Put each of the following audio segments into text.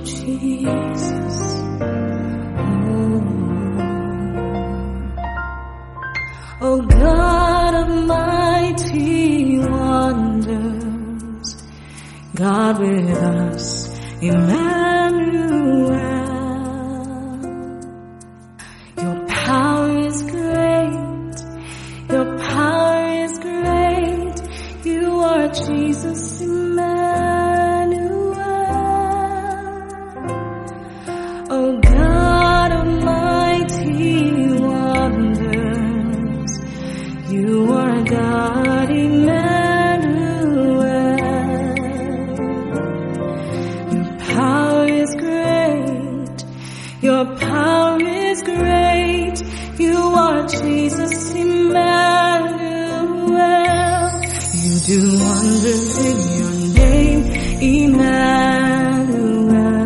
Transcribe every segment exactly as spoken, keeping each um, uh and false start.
Jesus. Oh, oh God of mighty wonders, God with us, Emmanuel. Your power is great, your power is great, you are Jesus, Emmanuel. Oh God of mighty wonders, you are God, Emmanuel. Your power is great, your power is great, you are Jesus, Emmanuel. You do wonders in your name, Emmanuel.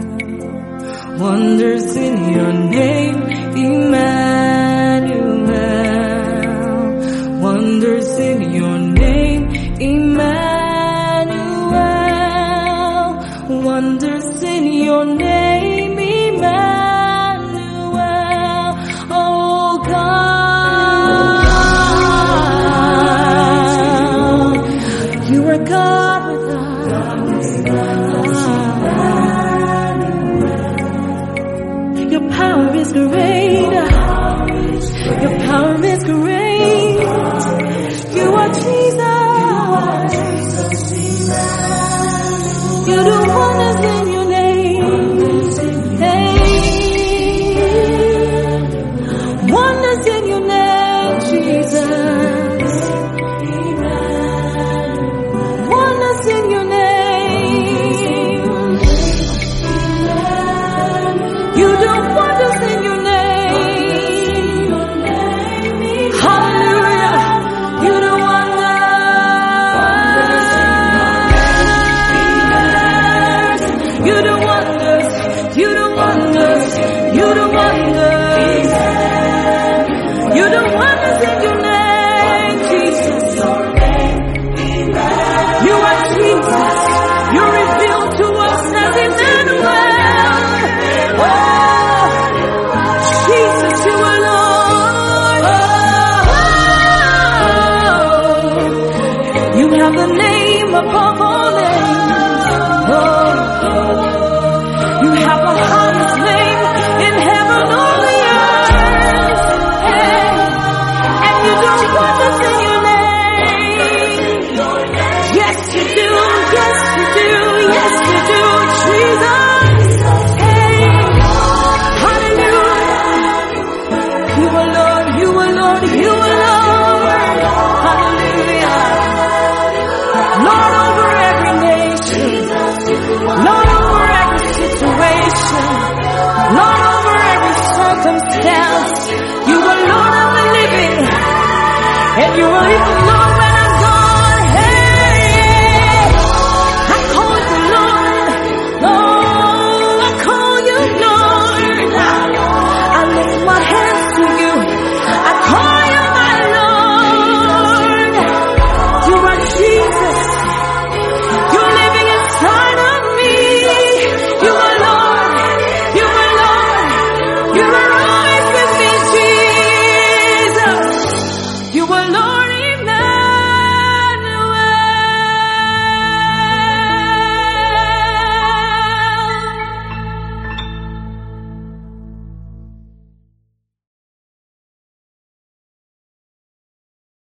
Wonders in your name, Emmanuel. Wonders in your name, Emmanuel. Wonders in your name, Emmanuel. Oh God, you are God with us. Your power is great. Your power is great. You are Jesus. You do wonders in your name. Hey. Wonders in your name, Jesus. Wonders in your name. You do wonders in your name. Hallelujah. You do wonders. You do wonders. You do wonders. You do wonders. You do wonders in your name, Jesus. You are Jesus. You're revealed to us as Emmanuel. Oh, Jesus, you are Lord. Oh, you have the name above all names. Oh, you have the highest name in heaven or the earth. Hey. And you do wonders in your name. Yes, you do. Yes, you do. Yes, you do, Jesus. Hey. Hallelujah. You are Lord. You are Lord. You are Lord. Hallelujah. Lord over every nation. Lord over every situation. Lord over every circumstance. You are Lord of the living. And you are even Lord